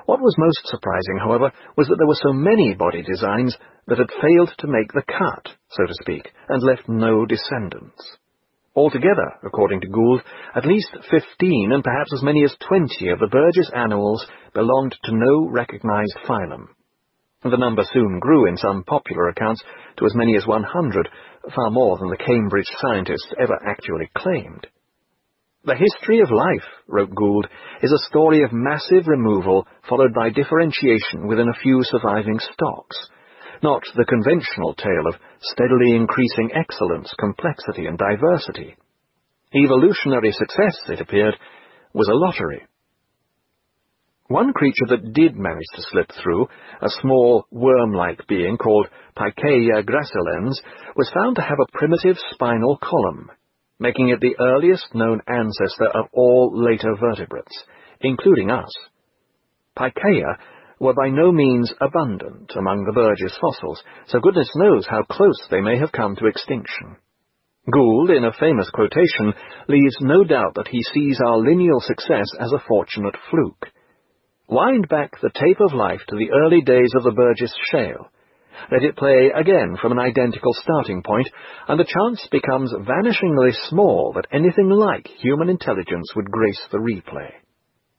What was most surprising, however, was that there were so many body designs that had failed to make the cut, so to speak, and left no descendants. Altogether, according to Gould, at least 15 and perhaps as many as 20 of the Burgess animals belonged to no recognized phylum. The number soon grew in some popular accounts to as many as 100, far more than the Cambridge scientists ever actually claimed. The history of life, wrote Gould, is a story of massive removal followed by differentiation within a few surviving stocks, not the conventional tale of steadily increasing excellence, complexity, and diversity. Evolutionary success, it appeared, was a lottery. One creature that did manage to slip through, a small worm-like being called Picaea gracilens, was found to have a primitive spinal column, making it the earliest known ancestor of all later vertebrates, including us. Picaea were by no means abundant among the Burgess fossils, so goodness knows how close they may have come to extinction. Gould, in a famous quotation, leaves no doubt that he sees our lineal success as a fortunate fluke. Wind back the tape of life to the early days of the Burgess shale. Let it play again from an identical starting point, and the chance becomes vanishingly small that anything like human intelligence would grace the replay.